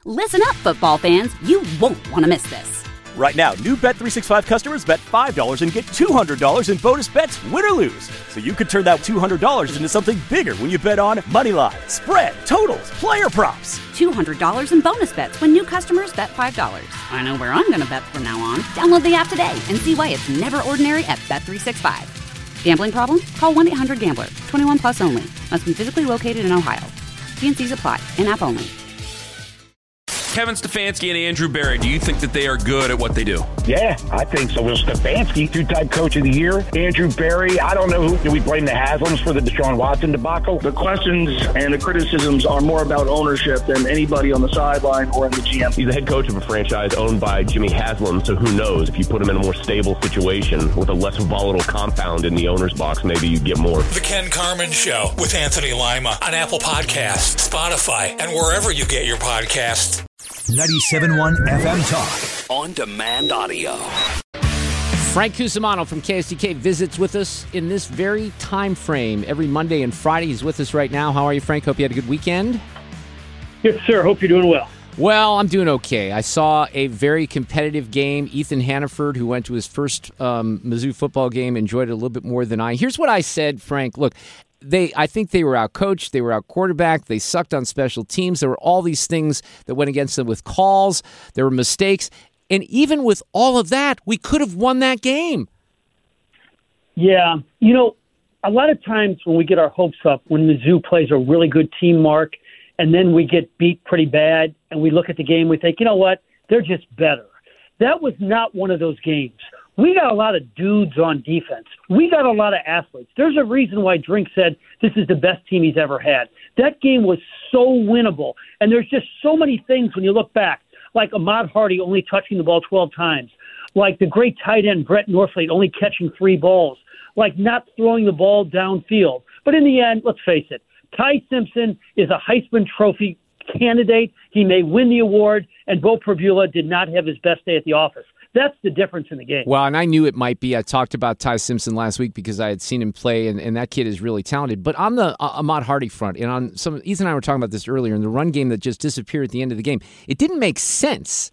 Listen up, football fans. You won't want to miss this. Right now, new Bet365 customers bet $5 and get $200 in bonus bets, win or lose. So you could turn that $200 into something bigger when you bet on money line, spread, totals, player props. $200 in bonus bets when new customers bet $5. I know where I'm going to bet from now on. Download the app today and see why it's never ordinary at Bet365. Gambling problem? Call 1-800-GAMBLER. 21 plus only. Must be physically located in Ohio. T&Cs apply. In-app only. Kevin Stefanski and Andrew Berry, do you think that they are good at what they do? Yeah, I think so. Well, Stefanski, two-time coach of the year. Andrew Berry, I don't know who. Do we blame the Haslams for the Deshaun Watson debacle? The questions and the criticisms are more about ownership than anybody on the sideline or in the GM. He's the head coach of a franchise owned by Jimmy Haslam, so who knows? If you put him in a more stable situation with a less volatile compound in the owner's box, maybe you get more. The Ken Carman Show with Anthony Lima on Apple Podcasts, Spotify, and wherever you get your podcasts. 97.1 FM Talk. On demand audio. Frank Cusimano from KSDK visits with us in this very time frame. Every Monday and Friday, he's with us right now. How are you, Frank? Hope you had a good weekend. Yes, sir. Hope you're doing well. Well, I'm doing okay. I saw a very competitive game. Ethan Hannaford, who went to his first Mizzou football game, enjoyed it a little bit more than I. Here's what I said, Frank. Look, I think they were out-coached, they were out-quarterbacked, they sucked on special teams. There were all these things that went against them with calls. There were mistakes. And even with all of that, we could have won that game. Yeah. You know, a lot of times when we get our hopes up, when Mizzou plays a really good team, Mark, and then we get beat pretty bad, and we look at the game, we think, you know what, they're just better. That was not one of those games. We got a lot of dudes on defense. We got a lot of athletes. There's a reason why Drink said this is the best team he's ever had. That game was so winnable. And there's just so many things when you look back, like Ahmad Hardy only touching the ball 12 times, like the great tight end Brett Norfleet only catching 3 balls, like not throwing the ball downfield. But in the end, let's face it, Ty Simpson is a Heisman Trophy candidate. He may win the award, and Bo Prabula did not have his best day at the office. That's the difference in the game. Well, and I knew it might be. I talked about Ty Simpson last week because I had seen him play, and that kid is really talented. But on the Ahmad Hardy front, and on some, Ethan and I were talking about this earlier, in the run game that just disappeared at the end of the game, it didn't make sense.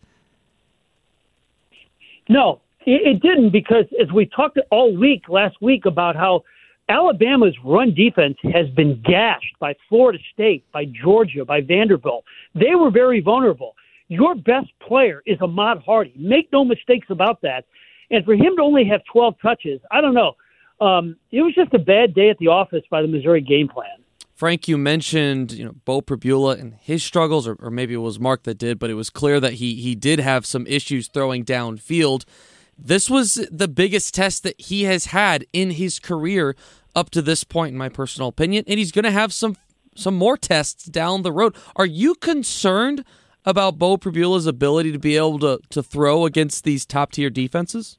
No, it didn't, because as we talked all week last week about how Alabama's run defense has been gashed by Florida State, by Georgia, by Vanderbilt. They were very vulnerable. Your best player is Ahmad Hardy. Make no mistakes about that. And for him to only have 12 touches, I don't know. It was just a bad day at the office by the Missouri game plan. Frank, you mentioned Bo Prabula and his struggles, or maybe it was Mark that did, but it was clear that he did have some issues throwing downfield. This was the biggest test that he has had in his career up to this point, in my personal opinion, and he's going to have some more tests down the road. Are you concerned about Bo Prabula's ability to be able to throw against these top-tier defenses?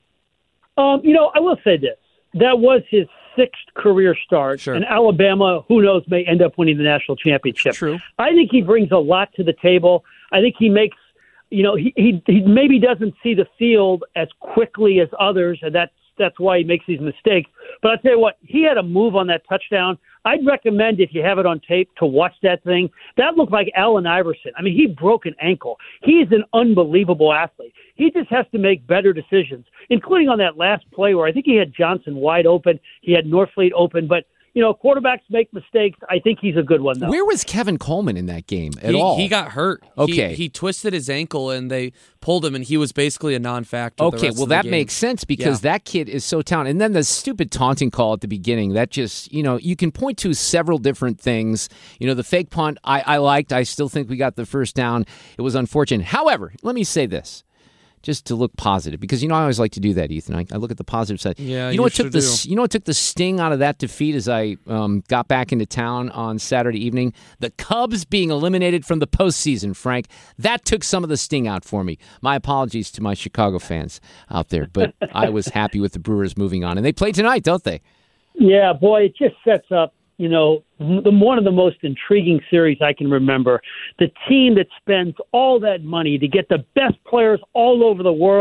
I will say this. That was his 6th career start, sure. And Alabama, who knows, may end up winning the national championship. True. I think he brings a lot to the table. I think he makes, he maybe doesn't see the field as quickly as others, and that's why he makes these mistakes. But I'll tell you what, he had a move on that touchdown. I'd recommend, if you have it on tape, to watch that thing. That looked like Allen Iverson. I mean, he broke an ankle. He's an unbelievable athlete. He just has to make better decisions, including on that last play where I think he had Johnson wide open. He had Norfleet open. But, quarterbacks make mistakes. I think he's a good one, though. Where was Kevin Coleman in that game at all? He got hurt. Okay. He twisted his ankle, and they pulled him, and he was basically a non-factor. Okay, well, that makes sense because that kid is so talented. And then the stupid taunting call at the beginning, that just, you can point to several different things. The fake punt, I liked. I still think we got the first down. It was unfortunate. However, let me say this, just to look positive, because I always like to do that, Ethan. I look at the positive side. Yeah, what took the sting out of that defeat as I got back into town on Saturday evening? The Cubs being eliminated from the postseason, Frank. That took some of the sting out for me. My apologies to my Chicago fans out there, but I was happy with the Brewers moving on, and they play tonight, don't they? Yeah, boy, it just sets up one of the most intriguing series I can remember. The team that spends all that money to get the best players all over the world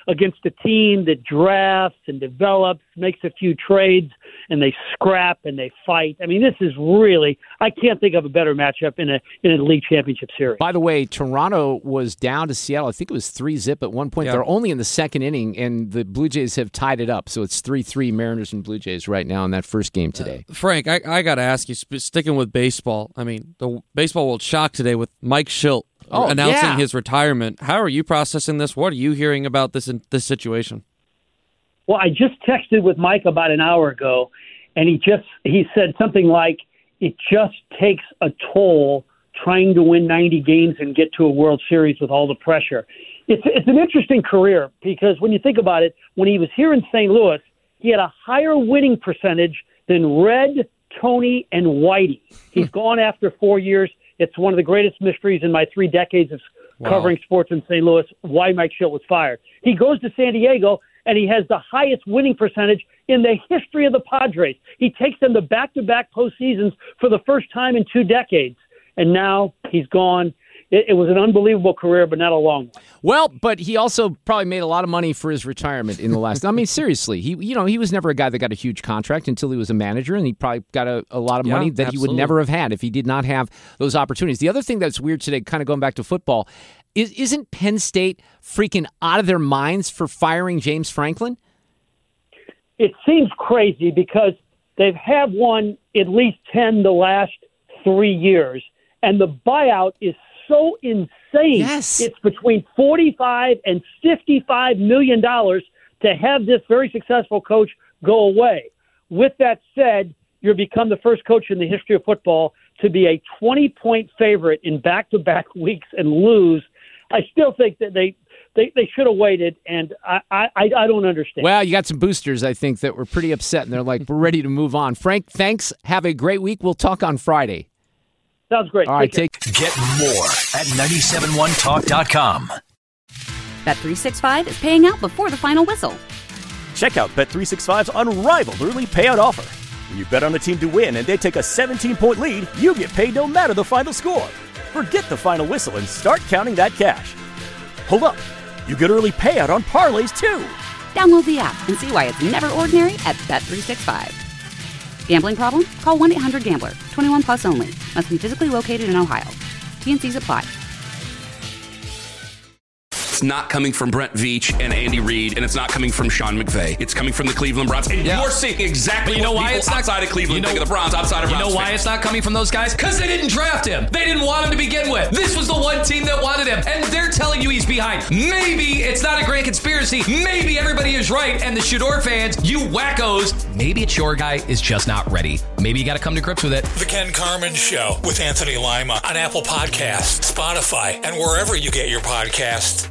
against a team that drafts and develops, makes a few trades, and they scrap and they fight. I mean, this is really, I can't think of a better matchup in a league championship series. By the way, Toronto was down to Seattle. I think it was 3-0 at one point. Yep. They're only in the second inning, and the Blue Jays have tied it up. So it's 3-3 Mariners and Blue Jays right now in that first game today. Frank, I got to ask you, sticking with baseball, I mean, the baseball world shocked today with Mike Schilt announcing his retirement. How are you processing this? What are you hearing about this situation? Well, I just texted with Mike about an hour ago, and he said something like, it just takes a toll trying to win 90 games and get to a World Series with all the pressure. It's an interesting career because when you think about it, when he was here in St. Louis, he had a higher winning percentage than Red, Tony, and Whitey. He's gone after 4 years. It's one of the greatest mysteries in my 3 decades of covering sports in St. Louis, why Mike Schilt was fired. He goes to San Diego, and he has the highest winning percentage in the history of the Padres. He takes them to back-to-back postseasons for the first time in 2 decades, and now he's gone. It was an unbelievable career, but not a long one. Well, but he also probably made a lot of money for his retirement in the last. I mean, seriously, he was never a guy that got a huge contract until he was a manager, and he probably got a lot of money that he would never have had if he did not have those opportunities. The other thing that's weird today, kind of going back to football, isn't Penn State freaking out of their minds for firing James Franklin? It seems crazy because they've won at least 10 the last 3 years, and the buyout is so insane. Yes. It's between $45 and $55 million to have this very successful coach go away. With that said, you've become the first coach in the history of football to be a 20-point favorite in back-to-back weeks and lose. I still think that they should have waited, and I don't understand. Well, you got some boosters, I think, that were pretty upset, and they're like, we're ready to move on. Frank, thanks. Have a great week. We'll talk on Friday. Sounds great. All right, Get more at 971talk.com. Bet365 is paying out before the final whistle. Check out Bet365's unrivaled early payout offer. When you bet on a team to win and they take a 17-point lead, you get paid no matter the final score. Forget the final whistle and start counting that cash. Hold up. You get early payout on parlays, too. Download the app and see why it's never ordinary at Bet365. Gambling problem? Call 1-800-GAMBLER. 21 plus only. Must be physically located in Ohio. T&Cs apply. It's not coming from Brent Veach and Andy Reid, and it's not coming from Sean McVay. It's coming from the Cleveland Browns. And you're seeing exactly what people outside of Cleveland think of the Browns, outside of Browns. You know why it's not coming from those guys? Because they didn't draft him. They didn't want him to begin with. This was the one team that wanted him, and they're telling you he's behind. Maybe it's not a grand conspiracy. Maybe everybody is right, and the Shador fans, you wackos, maybe it's your guy is just not ready. Maybe you got to come to grips with it. The Ken Carman Show with Anthony Lima on Apple Podcasts, Spotify, and wherever you get your podcasts.